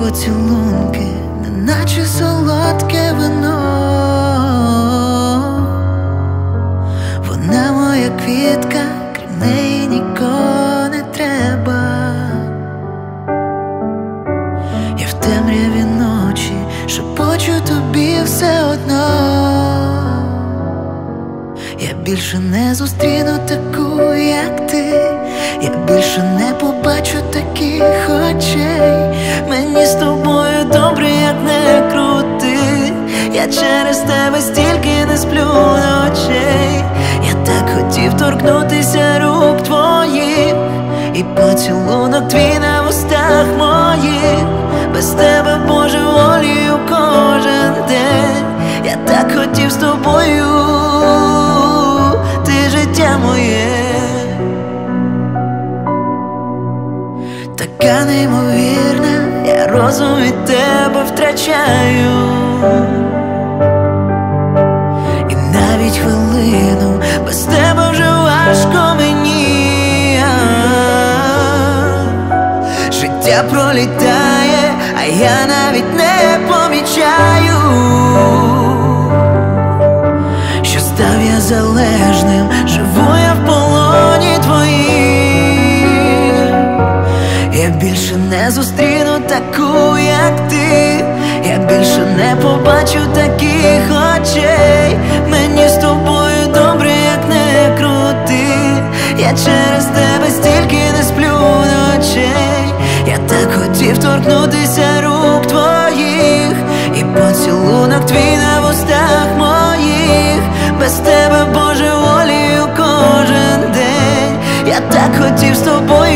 поцілунки, неначе солодке вино. Вона моя квітка, крім неї нікого не треба. Я в темряві ночі шепочу тобі все одно. Я більше не зустріну таку, як ти. Я більше не побачу таких очей. Мені з тобою добре, як не крути. Я через тебе стільки не сплю ночей. Я так хотів торкнутися рук твоїх, і поцілунок твій на вустах моїх. Без тебе божеволію кожен день. Я так хотів з тобою, ти життя моє. Така неймовірна, я розум від тебе втрачаю. І навіть хвилину без тебе вже важко мені. Життя пролітає, а я навіть не помічаю, що став я залежним, живу я в полоні твоїм. Я більше не зустріну таку, як ти. Я більше не побачу таких очей. Мені з тобою добре, як не крути. Я через тебе стільки не сплю ночей. Я так хотів торкнутися рук твоїх, і поцілунок твій на вустах моїх. Без тебе божеволію кожен день. Я так хотів з тобою